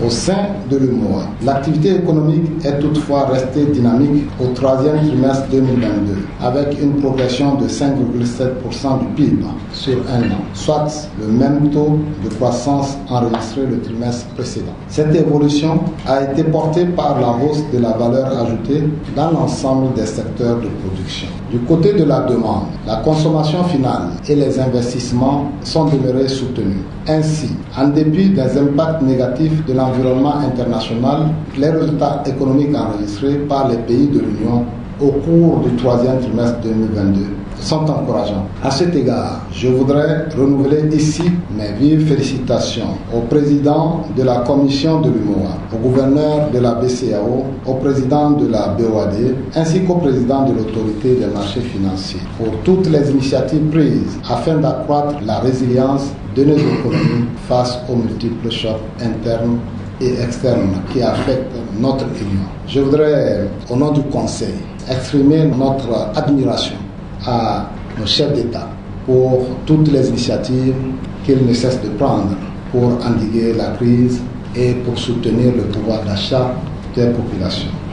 Au sein de l'UMOA, l'activité économique est toutefois restée dynamique au troisième trimestre 2022, avec une progression de 5,7% du PIB sur un an, soit le même taux de croissance enregistré le trimestre précédent. Cette évolution a été portée par la hausse de la valeur ajoutée dans l'ensemble des secteurs de production. Du côté de la demande, la consommation finale et les investissements sont demeurés soutenus. Ainsi, en dépit des impacts négatifs de l'environnement international, les résultats économiques enregistrés par les pays de l'Union au cours du troisième trimestre 2022 sont encourageants. À cet égard, je voudrais renouveler ici mes vives félicitations au président de la commission de l'UMOA, au gouverneur de la BCEAO, au président de la BOAD, ainsi qu'au président de l'autorité des marchés financiers pour toutes les initiatives prises afin d'accroître la résilience de nos économies face aux multiples chocs internes et externes qui affectent notre Union. Je voudrais, au nom du Conseil, exprimer notre admiration à nos chefs d'État pour toutes les initiatives qu'ils ne cessent de prendre pour endiguer la crise et pour soutenir le pouvoir d'achat des populations.